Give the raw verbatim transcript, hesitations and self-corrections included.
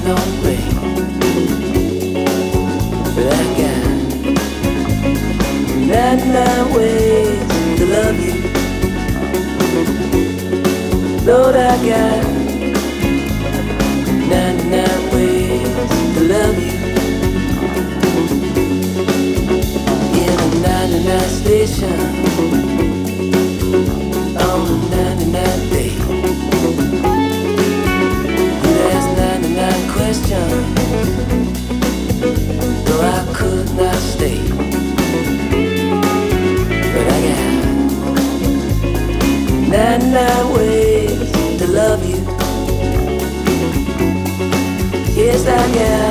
no way. But I got ninety-nine ways to love you. Lord, I got ninety-nine ways to love you. In a ninety-nine station, on a ninety-nine day. You asked ninety-nine questions, though I could not stay. But I got ninety-nine ways to love you. Yes, I got